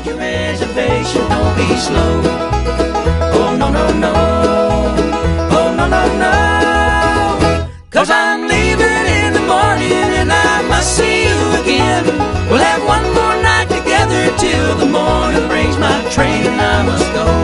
make your reservation, don't be slow. Oh, no, no, no. Oh, no, no, no. 'Cause I'm leaving in the morning and I must see you again. We'll have one more night together till the morning brings my train and I must go.